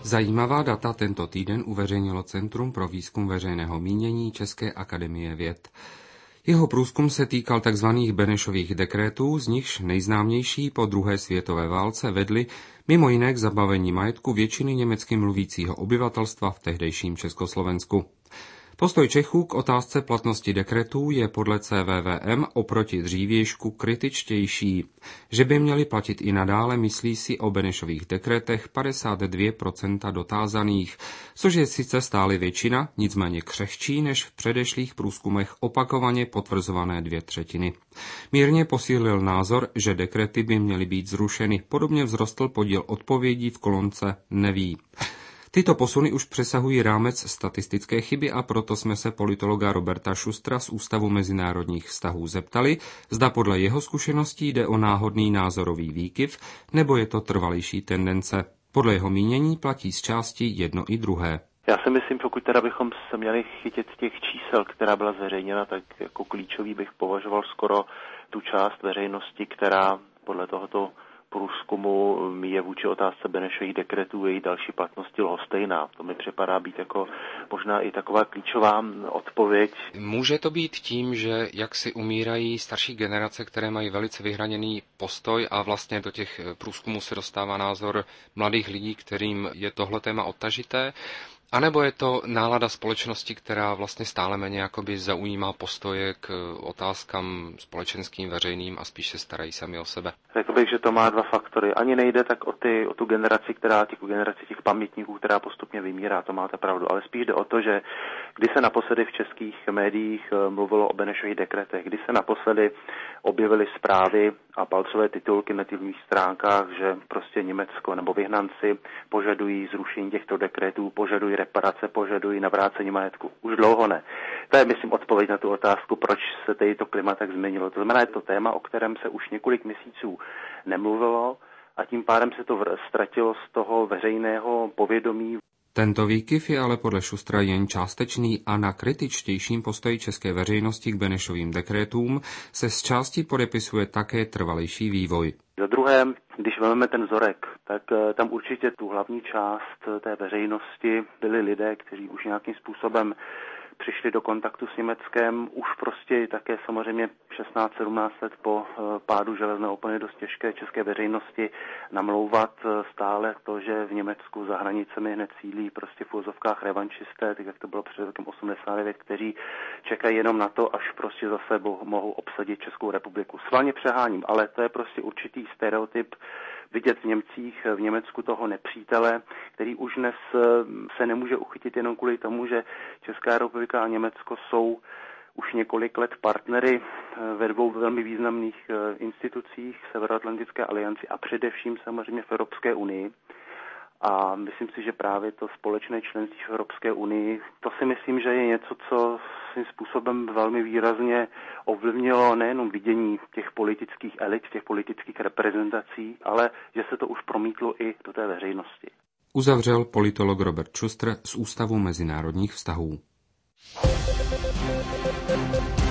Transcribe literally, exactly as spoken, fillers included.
Zajímavá data tento týden uveřejnilo Centrum pro výzkum veřejného mínění České akademie věd. Jeho průzkum se týkal tzv. Benešových dekretů, z nichž nejznámější po druhé světové válce vedly mimo jiné k zabavení majetku většiny německy mluvícího obyvatelstva v tehdejším Československu. Postoj Čechů k otázce platnosti dekretů je podle C V V M oproti dřívějšku kritičtější. Že by měly platit i nadále, myslí si o Benešových dekretech padesát dvě procenta dotázaných, což je sice stále většina, nicméně křehčí než v předešlých průzkumech opakovaně potvrzované dvě třetiny. Mírně posílil názor, že dekrety by měly být zrušeny, podobně vzrostl podíl odpovědí v kolonce neví. Tyto posuny už přesahují rámec statistické chyby a proto jsme se politologa Roberta Schustra z Ústavu mezinárodních vztahů zeptali, zda podle jeho zkušeností jde o náhodný názorový výkyv, nebo je to trvalejší tendence. Podle jeho mínění platí z části jedno i druhé. Já si myslím, pokud teda bychom se měli chytit těch čísel, která byla zveřejněna, tak jako klíčový bych považoval skoro tu část veřejnosti, která podle tohoto průzkumu je vůči otázce Benešových dekretů její další platnosti lhostejná. To mi připadá být jako možná i taková klíčová odpověď. Může to být tím, že jak si umírají starší generace, které mají velice vyhraněný postoj a vlastně do těch průzkumů se dostává názor mladých lidí, kterým je tohle téma odtažité? A nebo je to nálada společnosti, která vlastně stále méně jakoby zaujímá postoje k otázkám společenským, veřejným a spíš se starají sami o sebe? Řekl bych, že to má dva faktory. Ani nejde tak o, ty, o tu generaci, která těch generaci těch pamětníků, která postupně vymírá, to máte pravdu, ale spíš jde o to, že kdy se naposledy v českých médiích mluvilo o Benešových dekretech, kdy se naposledy objevily zprávy a palcové titulky na těch stránkách, že prostě Německo nebo vyhnanci požadují zrušení těchto dekretů, požadují reparace, požadují navrácení majetku. Už dlouho ne. To je, myslím, odpověď na tu otázku, proč se tady to klima tak změnilo. To znamená, je to téma, o kterém se už několik měsíců nemluvilo a tím pádem se to ztratilo z toho veřejného povědomí. Tento výkyv je ale podle Schustra jen částečný a na kritičtějším postoji české veřejnosti k Benešovým dekretům se z části podepisuje také trvalejší vývoj. Za druhé, když vezmeme ten vzorek, tak tam určitě tu hlavní část té veřejnosti byli lidé, kteří už nějakým způsobem přišli do kontaktu s Německem, už prostě také samozřejmě šestnáct sedmnáct let po pádu železné opony dost těžké české veřejnosti namlouvat stále to, že v Německu za hranicemi hned sídlí prostě v úzovkách revanšisté, tak jak to bylo před rokem osmdesát devět, kteří čekají jenom na to, až prostě zase mohou obsadit Českou republiku. Svalně přeháním, ale to je prostě určitý stereotyp vidět v Němcích, v Německu toho nepřítele, který už dnes se nemůže uchytit jenom kvůli tomu, že Česká republika a Německo jsou už několik let partnery ve dvou velmi významných institucích Severoatlantické alianci a především samozřejmě v Evropské unii. A myslím si, že právě to společné členství v Evropské unii, to si myslím, že je něco, co svým způsobem velmi výrazně ovlivnilo nejenom vidění těch politických elit, těch politických reprezentací, ale že se to už promítlo i do té veřejnosti. Uzavřel politolog Robert Schuster z Ústavu mezinárodních vztahů.